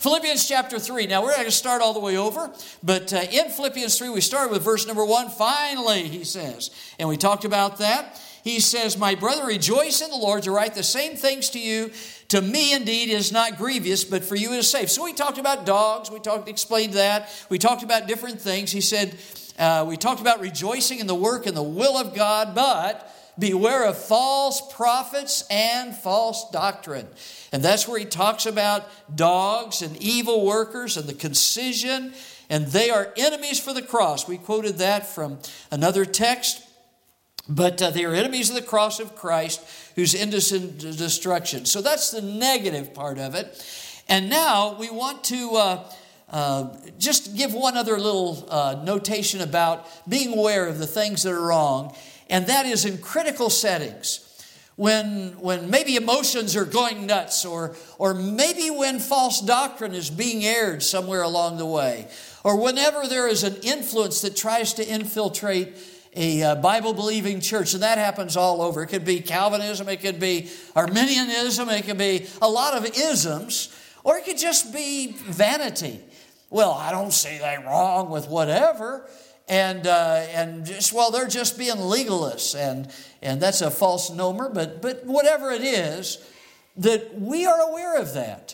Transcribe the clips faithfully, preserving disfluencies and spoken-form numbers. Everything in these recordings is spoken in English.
Philippians chapter three. Now, we're not going to start all the way over, but uh, in Philippians three, we started with verse number one. Finally, he says, and we talked about that. He says, my brother, rejoice in the Lord. To write the same things to you, to me indeed is not grievous, but for you it is safe. So we talked about dogs. We talked, explained that. We talked about different things. He said, uh, we talked about rejoicing in the work and the will of God, but beware of false prophets and false doctrine. And that's where he talks about dogs and evil workers and the concision, and they are enemies for the cross. We quoted that from another text. But uh, they are enemies of the cross of Christ, who's into destruction. So that's the negative part of it. And now we want to uh, uh, just give one other little uh, notation about being aware of the things that are wrong. And that is in critical settings. When, when maybe emotions are going nuts, or, or maybe when false doctrine is being aired somewhere along the way, or whenever there is an influence that tries to infiltrate a uh, Bible-believing church, and that happens all over. It could be Calvinism, it could be Arminianism, it could be a lot of isms, or it could just be vanity. Well, I don't see anything wrong with whatever, and uh, and just well, they're just being legalists, and and that's a false nomer. But but whatever it is, that we are aware of that.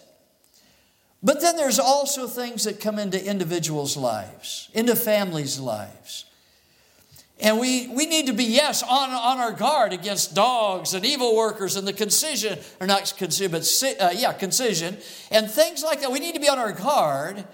But then there's also things that come into individuals' lives, into families' lives. And we, we need to be, yes, on, on our guard against dogs and evil workers and the concision, or not concision, but uh, yeah, concision, and things like that. We need to be on our guard,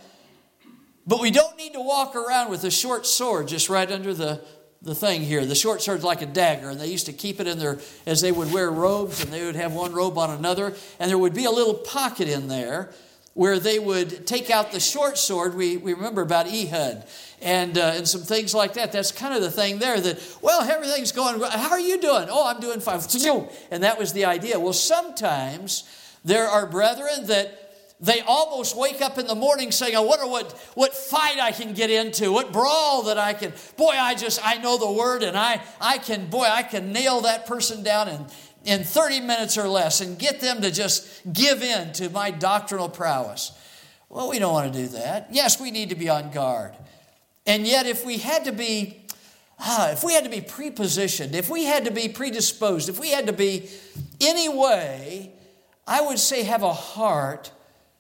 but we don't need to walk around with a short sword just right under the, the thing here. The short sword's like a dagger, and they used to keep it in their, as they would wear robes, and they would have one robe on another, and there would be a little pocket in there where they would take out the short sword. We, we remember about Ehud. And uh, and some things like that. That's kind of the thing there that, well, everything's going, how are you doing? Oh, I'm doing fine. And that was the idea. Well, sometimes there are brethren that they almost wake up in the morning saying, I wonder what, what fight I can get into, what brawl that I can, boy, I just, I know the word, and I, I can, boy, I can nail that person down in, in thirty minutes or less and get them to just give in to my doctrinal prowess. Well, we don't want to do that. Yes, we need to be on guard. And yet, if we had to be, ah, if we had to be prepositioned, if we had to be predisposed, if we had to be any way, I would say have a heart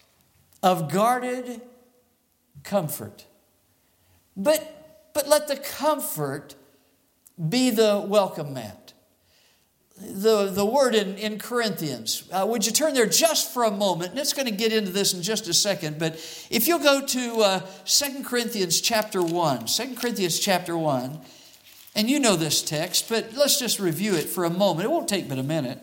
of guarded comfort. But, but let the comfort be the welcome mat. The, the word in, in Corinthians, uh, would you turn there just for a moment? And it's going to get into this in just a second. But if you'll go to uh, Second Corinthians chapter one. Second Corinthians chapter one. And you know this text, but let's just review it for a moment. It won't take but a minute.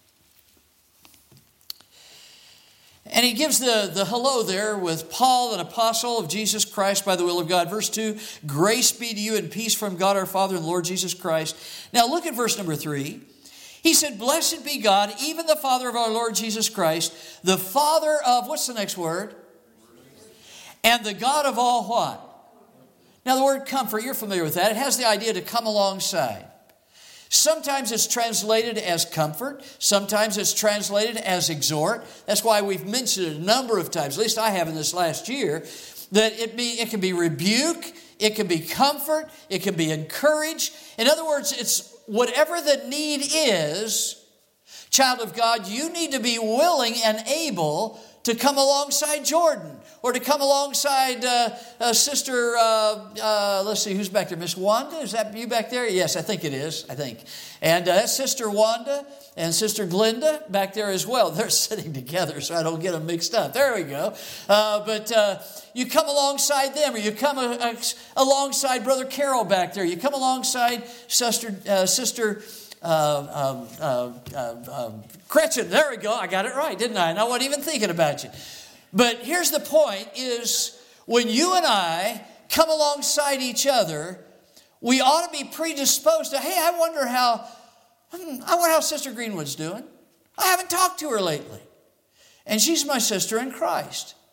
And he gives the, the hello there with Paul, an apostle of Jesus Christ by the will of God. Verse two, grace be to you and peace from God our Father and Lord Jesus Christ. Now look at verse number three. He said, blessed be God, even the Father of our Lord Jesus Christ, the Father of, what's the next word? And the God of all what? Now the word comfort, you're familiar with that. It has the idea to come alongside. Sometimes it's translated as comfort. Sometimes it's translated as exhort. That's why we've mentioned it a number of times, at least I have in this last year, that it be it can be rebuke, it can be comfort, it can be encourage. In other words, it's whatever the need is, child of God, you need to be willing and able to come alongside Jordan, or to come alongside uh, uh, Sister, uh, uh, let's see, who's back there? Miss Wanda? Is that you back there? Yes, I think it is, I think. And uh, that's Sister Wanda and Sister Glenda back there as well. They're sitting together so I don't get them mixed up. There we go. Uh, but uh, you come alongside them, or you come a, a, alongside Brother Carol back there. You come alongside Sister, uh, Sister uh, um, uh, uh, um, Gretchen. There we go. I got it right, didn't I? And I wasn't even thinking about you. But here's the point is when you and I come alongside each other, we ought to be predisposed to, hey, I wonder how, I wonder how Sister Greenwood's doing. I haven't talked to her lately. And she's my sister in Christ.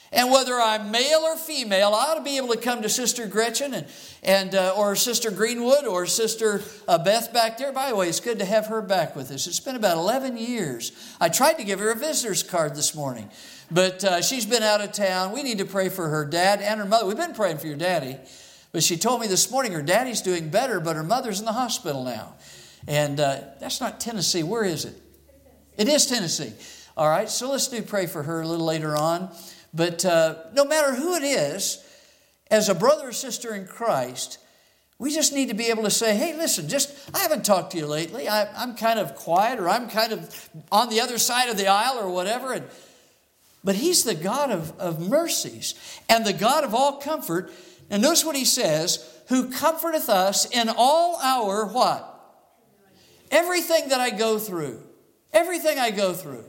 And whether I'm male or female, I ought to be able to come to Sister Gretchen and, and uh, or Sister Greenwood or Sister uh, Beth back there. By the way, it's good to have her back with us. It's been about eleven years. I tried to give her a visitor's card this morning, but uh, she's been out of town. We need to pray for her dad and her mother. We've been praying for your daddy, but she told me this morning her daddy's doing better, but her mother's in the hospital now. And uh, that's not Tennessee. Where is it? It is Tennessee. All right, so let's do pray for her a little later on. But uh, no matter who it is, as a brother or sister in Christ, we just need to be able to say, hey, listen, just I haven't talked to you lately. I, I'm kind of quiet, or I'm kind of on the other side of the aisle or whatever. And, but He's the God of, of mercies and the God of all comfort. And notice what He says, who comforteth us in all our what? Everything that I go through. Everything I go through.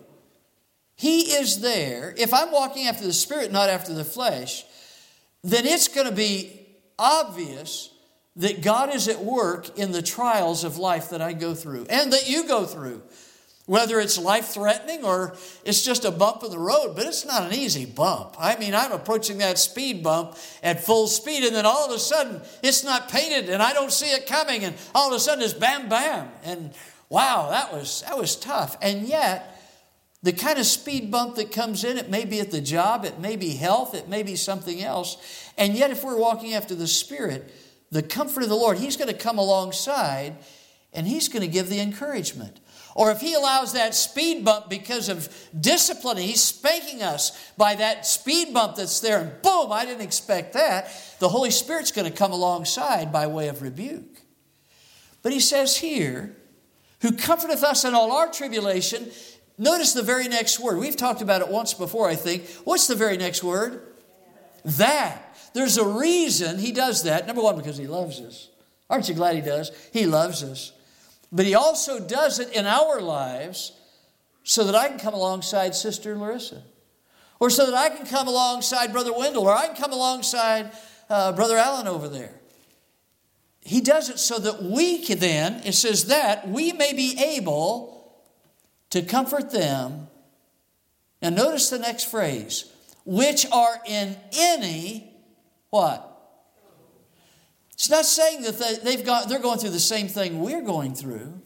He is there. If I'm walking after the Spirit, not after the flesh, then it's going to be obvious that God is at work in the trials of life that I go through and that you go through. Whether it's life-threatening or it's just a bump in the road, but it's not an easy bump. I mean, I'm approaching that speed bump at full speed, and then all of a sudden it's not painted and I don't see it coming, and all of a sudden it's bam, bam. And wow, that was that was tough. And yet, the kind of speed bump that comes in, it may be at the job, it may be health, it may be something else. And yet if we're walking after the Spirit, the comfort of the Lord, He's going to come alongside and He's going to give the encouragement. Or if He allows that speed bump because of discipline, He's spanking us by that speed bump that's there, and boom, I didn't expect that. The Holy Spirit's going to come alongside by way of rebuke. But He says here, who comforteth us in all our tribulation. Notice the very next word. We've talked about it once before, I think. What's the very next word? That. There's a reason He does that. Number one, because He loves us. Aren't you glad He does? He loves us. But He also does it in our lives so that I can come alongside Sister Larissa. Or so that I can come alongside Brother Wendell. Or I can come alongside uh, Brother Allen over there. He does it so that we can then, it says that, we may be able to comfort them. Now notice the next phrase. Which are in any, what? It's not saying that they, they've got, they're going through the same thing we're going through.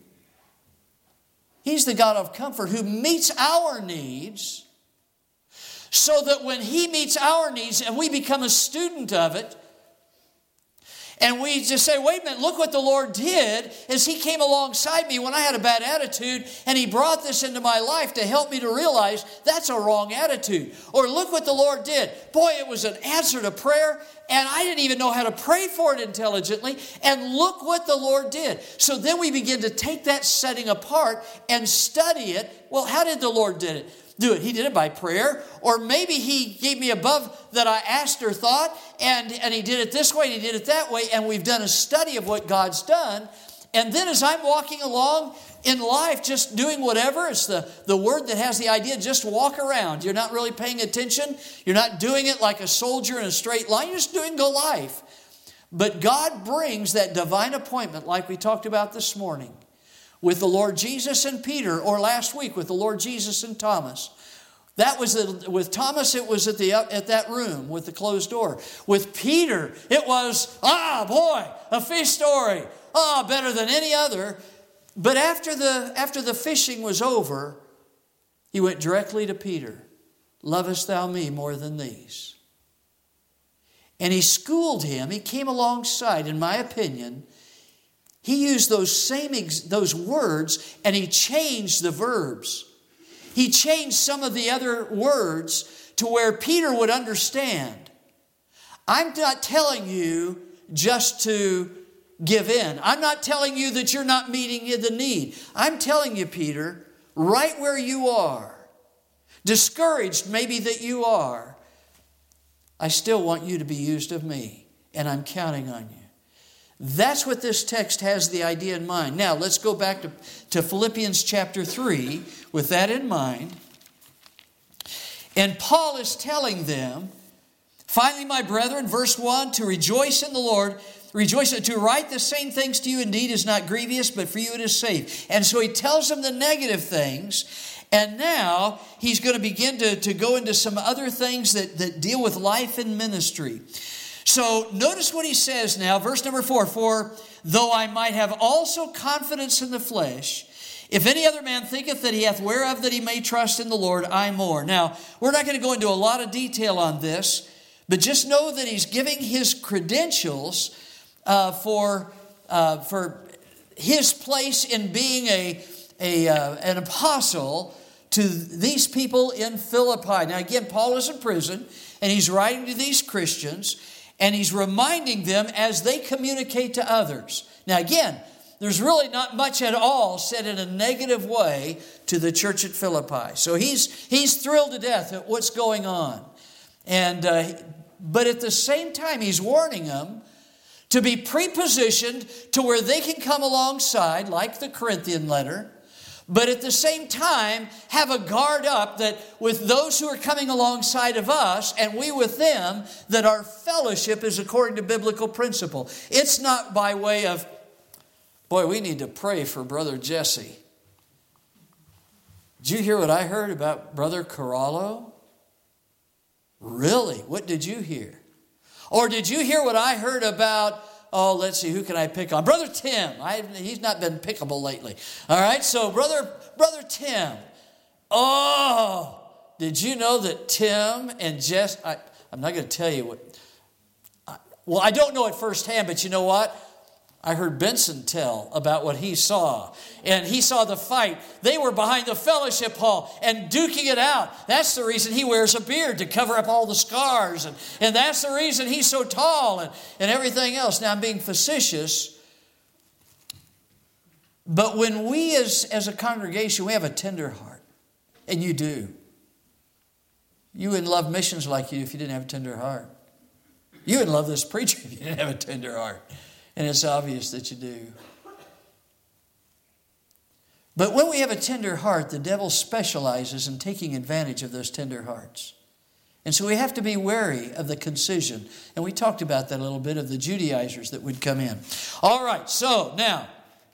He's the God of comfort who meets our needs so that when He meets our needs and we become a student of it, and we just say, wait a minute, look what the Lord did as He came alongside me when I had a bad attitude, and He brought this into my life to help me to realize that's a wrong attitude. Or look what the Lord did. Boy, it was an answer to prayer, and I didn't even know how to pray for it intelligently, and look what the Lord did. So then we begin to take that setting apart and study it. Well, how did the Lord did it? do it. He did it by prayer. Or maybe He gave me above that I asked or thought, and, and He did it this way and He did it that way, and we've done a study of what God's done. And then as I'm walking along in life, just doing whatever, it's the, the word that has the idea, just walk around. You're not really paying attention. You're not doing it like a soldier in a straight line. You're just doing the life. But God brings that divine appointment like we talked about this morning with the Lord Jesus and Peter, or last week with the Lord Jesus and Thomas. That was the, with Thomas, it was at the at that room with the closed door. With Peter, it was, ah, boy, a fish story. Ah, better than any other. But after the after the fishing was over, he went directly to Peter. Lovest thou me more than these? And he schooled him. He came alongside, in my opinion. He used those same those words, and he changed the verbs. He changed some of the other words to where Peter would understand. I'm not telling you just to give in. I'm not telling you that you're not meeting the need. I'm telling you, Peter, right where you are, discouraged maybe that you are, I still want you to be used of me, and I'm counting on you. That's what this text has the idea in mind. Now, let's go back to, to Philippians chapter three with that in mind. And Paul is telling them, finally, my brethren, verse one, to rejoice in the Lord. Rejoice, to write the same things to you indeed is not grievous, but for you it is safe. And so he tells them the negative things. And now he's going to begin to, to go into some other things that, that deal with life and ministry. So notice what he says now, verse number four. For though I might have also confidence in the flesh, if any other man thinketh that he hath whereof that he may trust in the Lord, I more. Now, we're not going to go into a lot of detail on this, but just know that he's giving his credentials uh, for uh, for his place in being a, a uh, an apostle to these people in Philippi. Now, again, Paul is in prison, and he's writing to these Christians, and he's reminding them as they communicate to others. Now, again, there's really not much at all said in a negative way to the church at Philippi. So he's he's thrilled to death at what's going on. And uh, but at the same time, he's warning them to be prepositioned to where they can come alongside, like the Corinthian letter, but at the same time, have a guard up that with those who are coming alongside of us and we with them, that our fellowship is according to biblical principle. It's not by way of, boy, we need to pray for Brother Jesse. Did you hear what I heard about Brother Corallo? Really? What did you hear? Or did you hear what I heard about, oh, let's see, who can I pick on? Brother Tim. I, he's not been pickable lately. All right, so Brother, Brother Tim. Oh, did you know that Tim and Jess, I, I'm not going to tell you what, I, well, I don't know it firsthand, but you know what? I heard Benson tell about what he saw. And he saw the fight. They were behind the fellowship hall and duking it out. That's the reason he wears a beard, to cover up all the scars. And, and that's the reason he's so tall and, and everything else. Now, I'm being facetious. But when we as, as a congregation, we have a tender heart. And you do. You wouldn't love missions like you if you didn't have a tender heart. You wouldn't love this preacher if you didn't have a tender heart. And it's obvious that you do. But when we have a tender heart, the devil specializes in taking advantage of those tender hearts. And so we have to be wary of the concision. And we talked about that a little bit, of the Judaizers that would come in. All right, so now,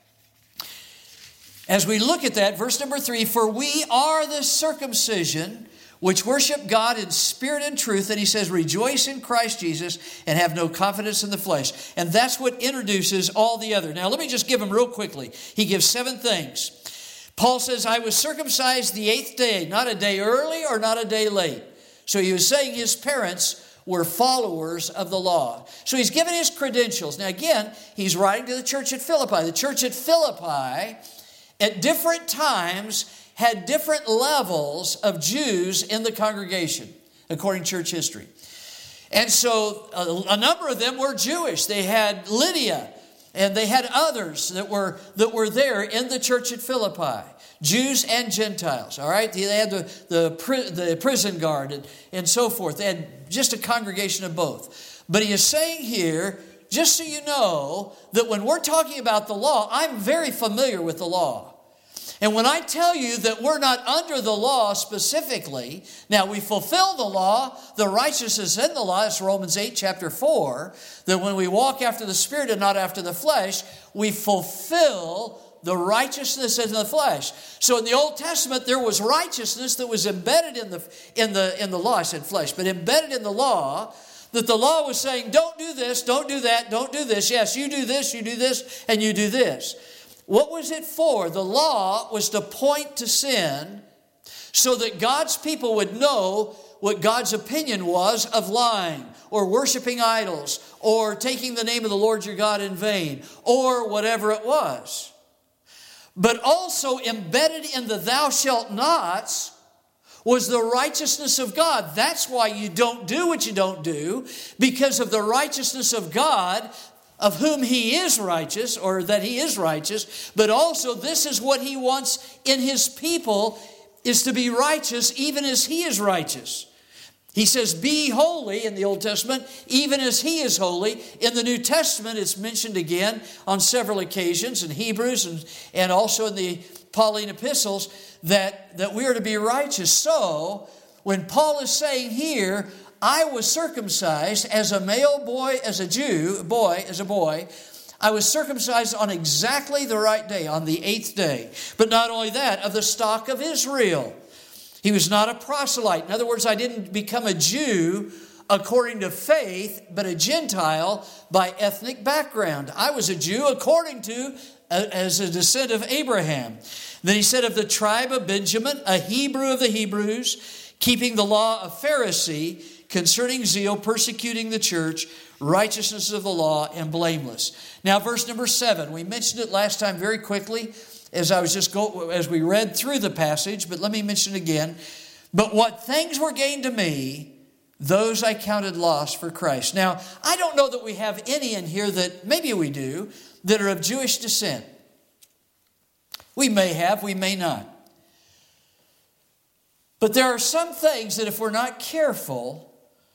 as we look at that, verse number three, for we are the circumcision which worship God in spirit and truth. And he says, rejoice in Christ Jesus and have no confidence in the flesh. And that's what introduces all the other. Now, let me just give them real quickly. He gives seven things. Paul says, I was circumcised the eighth day, not a day early or not a day late. So he was saying his parents were followers of the law. So he's given his credentials. Now, again, he's writing to the church at Philippi. The church at Philippi, at different times, had different levels of Jews in the congregation, according to church history. And so a, a number of them were Jewish. They had Lydia, and they had others that were that were there in the church at Philippi, Jews and Gentiles. All right, they had the the, the prison guard and, and so forth. They had just a congregation of both. But he is saying here, just so you know, that when we're talking about the law, I'm very familiar with the law. And when I tell you that we're not under the law specifically, now we fulfill the law, the righteousness in the law, it's Romans eight, chapter four, that when we walk after the Spirit and not after the flesh, we fulfill the righteousness in the flesh. So in the Old Testament, there was righteousness that was embedded in the, in the, in the law, I said flesh, but embedded in the law, that the law was saying, don't do this, don't do that, don't do this. Yes, you do this, you do this, and you do this. What was it for? The law was to point to sin so that God's people would know what God's opinion was of lying or worshiping idols or taking the name of the Lord your God in vain or whatever it was. But also embedded in the thou shalt nots was the righteousness of God. That's why you don't do what you don't do, because of the righteousness of God, of whom he is righteous, or that he is righteous, but also this is what he wants in his people, is to be righteous even as he is righteous. He says, be holy in the Old Testament, even as he is holy. In the New Testament, it's mentioned again on several occasions in Hebrews and, and also in the Pauline epistles that, that we are to be righteous. So, when Paul is saying here, I was circumcised as a male boy, as a Jew, boy, as a boy. I was circumcised on exactly the right day, on the eighth day. But not only that, of the stock of Israel. He was not a proselyte. In other words, I didn't become a Jew according to faith, but a Gentile by ethnic background. I was a Jew according to, uh, as a descendant of Abraham. Then he said, of the tribe of Benjamin, a Hebrew of the Hebrews, keeping the law of Pharisee, concerning zeal, persecuting the church, righteousness of the law, and blameless. Now, verse number seven, we mentioned it last time very quickly as I was just go as we read through the passage, but let me mention it again. But what things were gained to me, those I counted loss for Christ. Now, I don't know that we have any in here that, maybe we do, that are of Jewish descent. We may have, we may not. But there are some things that if we're not careful,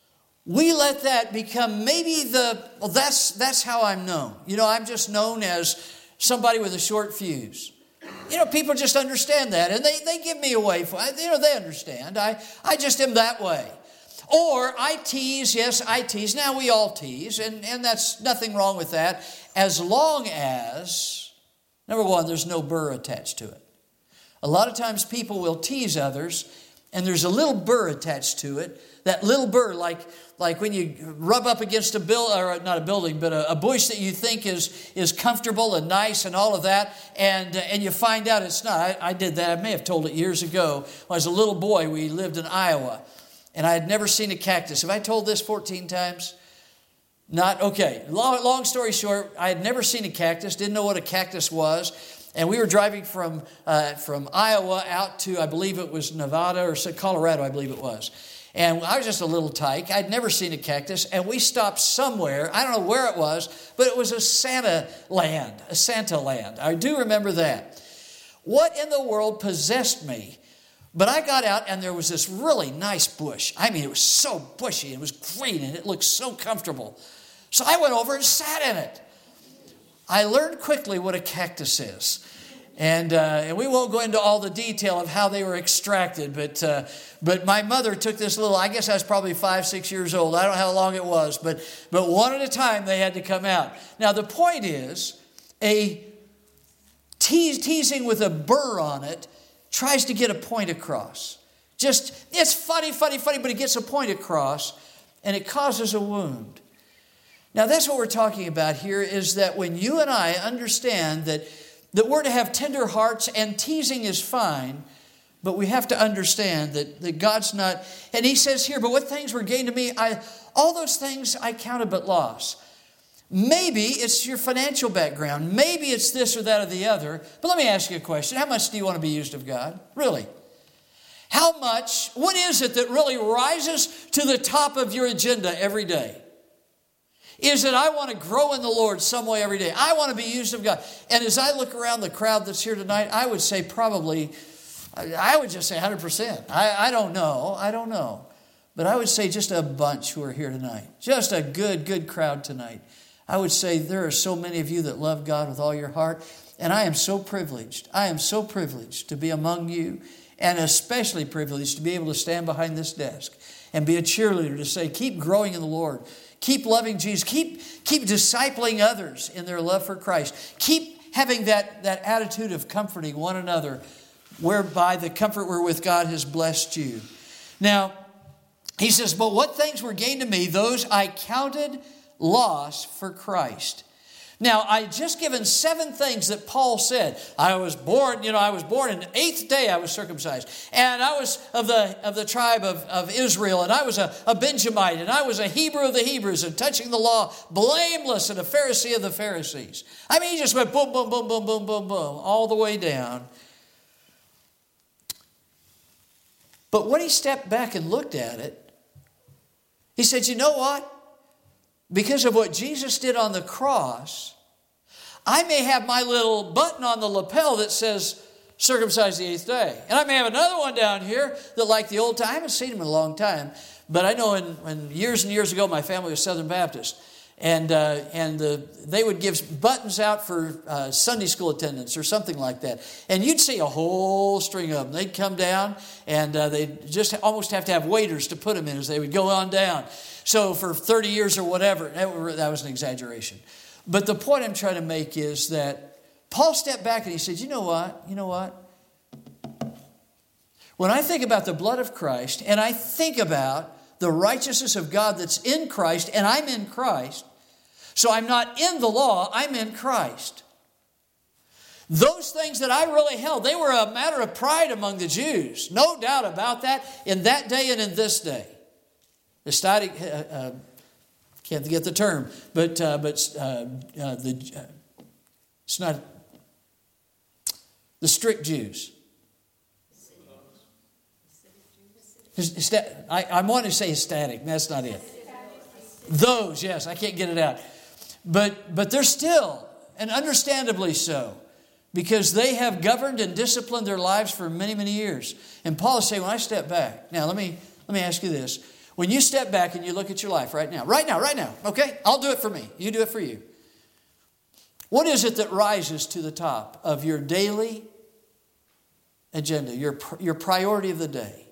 we let that become maybe the, well, that's, that's how I'm known. You know, I'm just known as somebody with a short fuse. You know, people just understand that, and they, they give me away for, you know, they understand. I, I just am that way. Or I tease, yes, I tease. Now we all tease, and, and that's nothing wrong with that, as long as, number one, there's no burr attached to it. A lot of times people will tease others, and there's a little burr attached to it. That little burr, like, like when you rub up against a building, or not a building, but a, a bush that you think is, is comfortable and nice and all of that, and, and you find out it's not. I, I did that. I may have told it years ago. When I was a little boy, we lived in Iowa, and I had never seen a cactus. Have I told this fourteen times? Not? Okay. Long, long story short, I had never seen a cactus, didn't know what a cactus was. And we were driving from uh, from Iowa out to, I believe it was Nevada or Colorado, I believe it was. And I was just a little tyke. I'd never seen a cactus. And we stopped somewhere. I don't know where it was, but it was a Santa land, a Santa land. I do remember that. What in the world possessed me? But I got out and there was this really nice bush. I mean, it was so bushy. It was green and it looked so comfortable. So I went over and sat in it. I learned quickly what a cactus is. And, uh, and we won't go into all the detail of how they were extracted, but uh, but my mother took this little, I guess I was probably five, six years old. I don't know how long it was, but, but one at a time they had to come out. Now the point is, a tease, teasing with a burr on it tries to get a point across. Just, it's funny, funny, funny, but it gets a point across, and it causes a wound. Now that's what we're talking about here, is that when you and I understand that that we're to have tender hearts, and teasing is fine, but we have to understand that, that God's not, and he says here, but what things were gained to me, I all those things I counted but loss. Maybe it's your financial background. Maybe it's this or that or the other. But let me ask you a question. How much do you want to be used of God? Really? How much, what is it that really rises to the top of your agenda every day? Is that I want to grow in the Lord some way every day. I want to be used of God. And as I look around the crowd that's here tonight, I would say probably, I would just say one hundred percent. I, I don't know. I don't know. But I would say just a bunch who are here tonight. Just a good, good crowd tonight. I would say there are so many of you that love God with all your heart. And I am so privileged. I am so privileged to be among you. And especially privileged to be able to stand behind this desk and be a cheerleader to say, keep growing in the Lord. Keep loving Jesus. Keep, keep discipling others in their love for Christ. Keep having that, that attitude of comforting one another, whereby the comfort wherewith God has blessed you. Now, he says, but what things were gained to me, those I counted loss for Christ. Now, I just given seven things that Paul said. I was born, you know, I was born in the eighth day I was circumcised. And I was of the of the tribe of, of Israel. And I was a, a Benjamite. And I was a Hebrew of the Hebrews. And touching the law, blameless, and a Pharisee of the Pharisees. I mean, he just went boom, boom, boom, boom, boom, boom, boom, all the way down. But when he stepped back and looked at it, he said, you know what? Because of what Jesus did on the cross, I may have my little button on the lapel that says, circumcised the eighth day. And I may have another one down here that, like the old time, I haven't seen them in a long time, but I know in, when years and years ago, my family was Southern Baptist. And uh, and the, they would give buttons out for uh, Sunday school attendance or something like that. And you'd see a whole string of them. They'd come down, and uh, they'd just almost have to have waiters to put them in as they would go on down. So for thirty years or whatever, that was an exaggeration. But the point I'm trying to make is that Paul stepped back and he said, you know what? You know what? When I think about the blood of Christ and I think about the righteousness of God that's in Christ, and I'm in Christ, so I'm not in the law, I'm in Christ. Those things that I really held, they were a matter of pride among the Jews. No doubt about that in that day and in this day. The static, uh, uh, can't get the term, but uh, but uh, uh, the uh, it's not the strict Jews. I, I want to say static. That's not it. Those, yes, I can't get it out. But but they're still, and understandably so, because they have governed and disciplined their lives for many, many years. And Paul is saying, when I step back, now let me let me ask you this. When you step back and you look at your life right now, right now, right now, okay? I'll do it for me. You do it for you. What is it that rises to the top of your daily agenda, your, your priority of the day?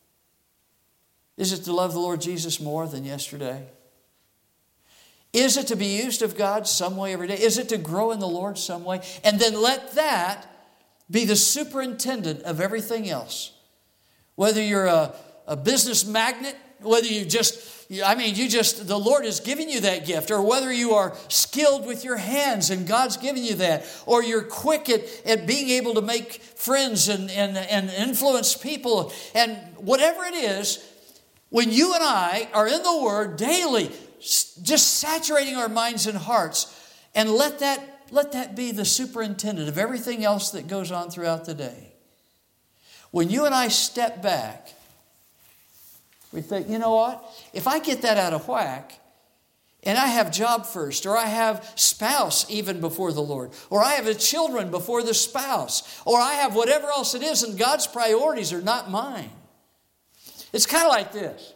Is it to love the Lord Jesus more than yesterday? Is it to be used of God some way every day? Is it to grow in the Lord some way? And then let that be the superintendent of everything else. Whether you're a, a business magnate, whether you just, I mean, you just, the Lord has given you that gift, or whether you are skilled with your hands and God's given you that, or you're quick at, at being able to make friends and, and, and influence people, and whatever it is, when you and I are in the Word daily, just saturating our minds and hearts, and let that, let that be the superintendent of everything else that goes on throughout the day. When you and I step back, we think, you know what? If I get that out of whack, and I have job first, or I have spouse even before the Lord, or I have the children before the spouse, or I have whatever else it is, and God's priorities are not mine. It's kind of like this.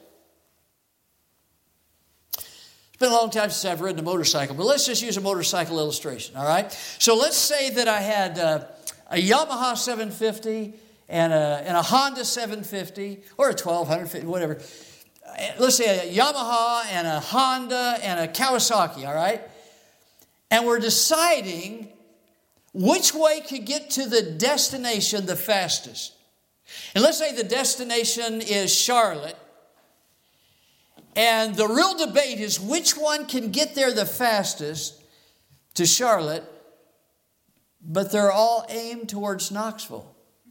It's been a long time since I've ridden a motorcycle, but let's just use a motorcycle illustration, all right? So let's say that I had uh, a Yamaha seven fifty and a, and a Honda seven fifty, or a twelve fifty, whatever. Let's say a Yamaha and a Honda and a Kawasaki, all right? And we're deciding which way could get to the destination the fastest. And let's say the destination is Charlotte. And the real debate is which one can get there the fastest to Charlotte, but they're all aimed towards Knoxville.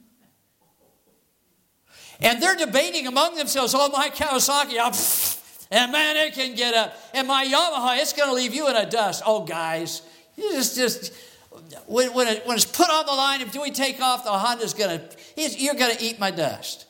And they're debating among themselves, oh, my Kawasaki, oh, pff, and man, it can get up. And my Yamaha, it's going to leave you in a dust. Oh, guys, you just, just when, when, it, when it's put on the line, if we take off, the Honda's going to, you're going to eat my dust.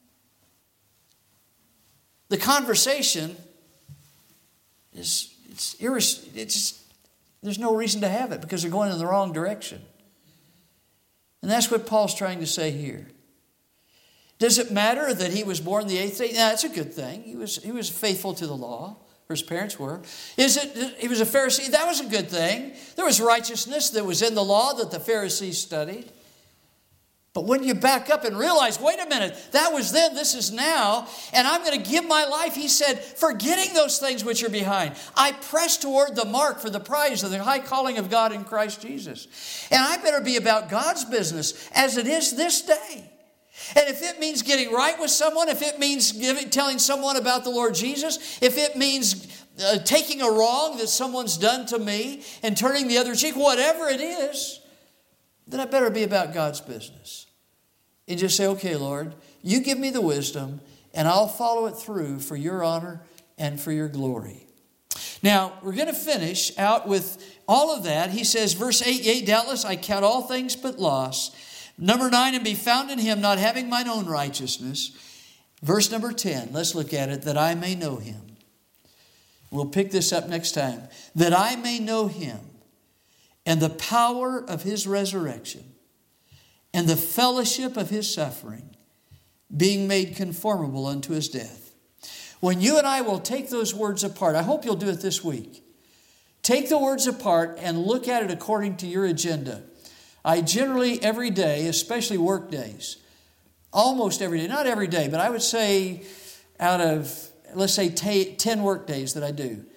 The conversation is, it's, irres- it's just, there's no reason to have it because they're going in the wrong direction. And that's what Paul's trying to say here. Does it matter that he was born the eighth day? No, that's a good thing. He was, he was faithful to the law, or his parents were. Is it, he was a Pharisee? That was a good thing. There was righteousness that was in the law that the Pharisees studied. But when you back up and realize, wait a minute, that was then, this is now, and I'm going to give my life, he said, forgetting those things which are behind. I press toward the mark for the prize of the high calling of God in Christ Jesus. And I better be about God's business as it is this day. And if it means getting right with someone, if it means giving, telling someone about the Lord Jesus, if it means uh, taking a wrong that someone's done to me and turning the other cheek, whatever it is, then I better be about God's business. And just say, okay, Lord, you give me the wisdom and I'll follow it through for your honor and for your glory. Now, we're going to finish out with all of that. He says, verse eight, yea, doubtless I count all things but loss. Number nine, and be found in him, not having mine own righteousness. Verse number ten, let's look at it, that I may know him. We'll pick this up next time. That I may know him and the power of his resurrection and the fellowship of his suffering, being made conformable unto his death. When you and I will take those words apart, I hope you'll do it this week. Take the words apart and look at it according to your agenda. I generally, every day, especially work days, almost every day, not every day, but I would say out of, let's say, ten work days that I do,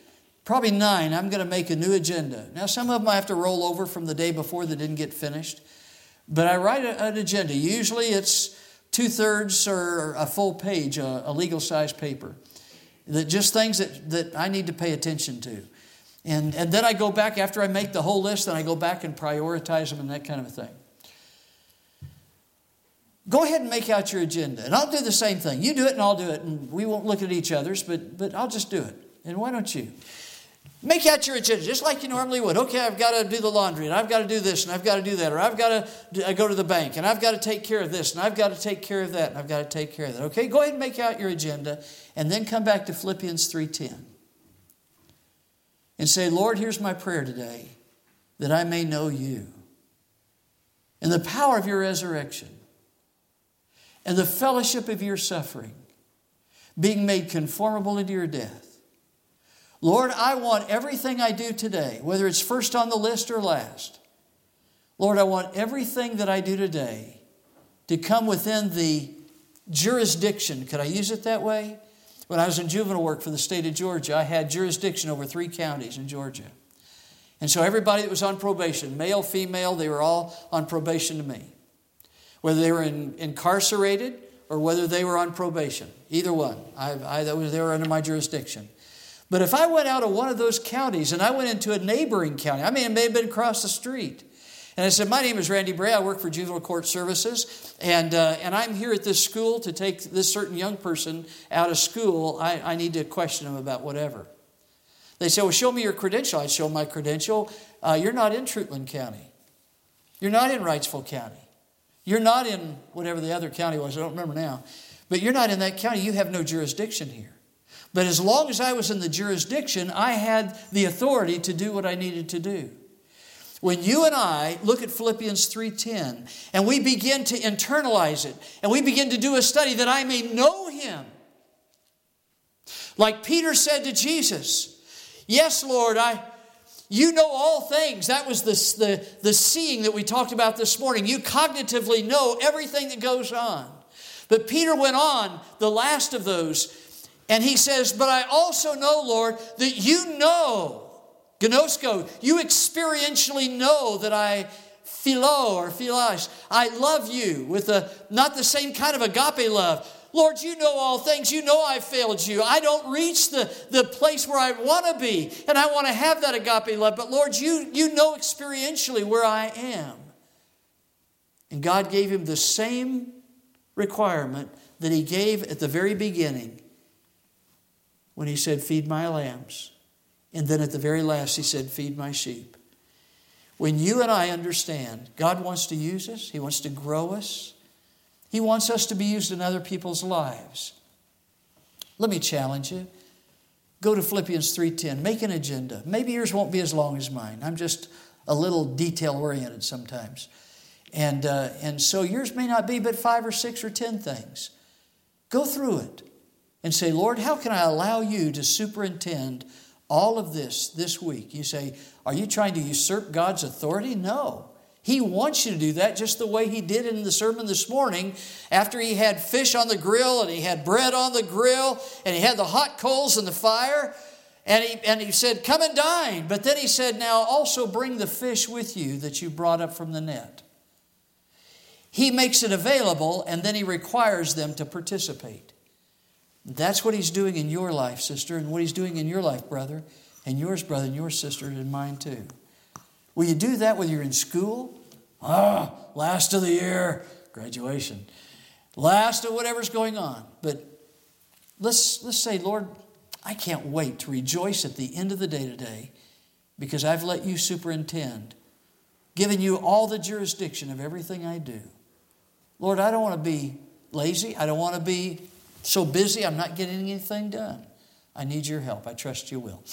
probably nine, I'm going to make a new agenda. Now, some of them I have to roll over from the day before that didn't get finished. But I write a, an agenda. Usually it's two-thirds or a full page, a, a legal-sized paper. That just things that, that I need to pay attention to. And, and then I go back, after I make the whole list, then I go back and prioritize them and that kind of a thing. Go ahead and make out your agenda. And I'll do the same thing. You do it and I'll do it. And we won't look at each other's, but, but I'll just do it. And why don't you? Make out your agenda just like you normally would. Okay, I've got to do the laundry, and I've got to do this, and I've got to do that, or I've got to go to the bank, and I've got to take care of this, and I've got to take care of that, and I've got to take care of that. Okay, go ahead and make out your agenda, and then come back to Philippians three ten. And say, Lord, here's my prayer today, that I may know you, and the power of your resurrection, and the fellowship of your suffering, being made conformable into your death. Lord, I want everything I do today, whether it's first on the list or last. Lord, I want everything that I do today to come within the jurisdiction. Could I use it that way? When I was in juvenile work for the state of Georgia, I had jurisdiction over three counties in Georgia. And so everybody that was on probation, male, female, they were all on probation to me. Whether they were in, incarcerated or whether they were on probation. Either one. I, I, they were under my jurisdiction. But if I went out of one of those counties and I went into a neighboring county, I mean, it may have been across the street. And I said, my name is Randy Bray. I work for Juvenile Court Services. And uh, and I'm here at this school to take this certain young person out of school. I, I need to question him about whatever. They say, well, show me your credential. I'd show my credential. Uh, you're not in Treutlen County. You're not in Wrightsville County. You're not in whatever the other county was. I don't remember now. But you're not in that county. You have no jurisdiction here. But as long as I was in the jurisdiction, I had the authority to do what I needed to do. When you and I look at Philippians three ten and we begin to internalize it and we begin to do a study that I may know Him. Like Peter said to Jesus, yes, Lord, I, you know all things. That was the, the, the seeing that we talked about this morning. You cognitively know everything that goes on. But Peter went on, the last of those, and he says, but I also know, Lord, that you know, gnosko, you experientially know that I philo or philos, I love you with a not the same kind of agape love. Lord, you know all things. You know I failed you. I don't reach the, the place where I want to be, and I want to have that agape love. But Lord, you, you know experientially where I am. And God gave him the same requirement that He gave at the very beginning, when He said, feed my lambs. And then at the very last, He said, feed my sheep. When you and I understand God wants to use us, He wants to grow us, He wants us to be used in other people's lives. Let me challenge you. Go to Philippians three ten. Make an agenda. Maybe yours won't be as long as mine. I'm just a little detail-oriented sometimes. And, uh, and so yours may not be but five or six or ten things. Go through it. And say, Lord, how can I allow you to superintend all of this this week? You say, are you trying to usurp God's authority? No. He wants you to do that just the way He did in the sermon this morning. After He had fish on the grill and He had bread on the grill and He had the hot coals in the fire. And he, and he said, come and dine. But then He said, now also bring the fish with you that you brought up from the net. He makes it available and then He requires them to participate. That's what He's doing in your life, sister, and what He's doing in your life, brother, and yours, brother, and your sister, and mine too. Will you do that whether you're in school? Ah, last of the year, graduation. Last of whatever's going on. But let's, let's say, Lord, I can't wait to rejoice at the end of the day today because I've let you superintend, given you all the jurisdiction of everything I do. Lord, I don't want to be lazy. I don't want to be so busy I'm not getting anything done. I need your help. I trust you will.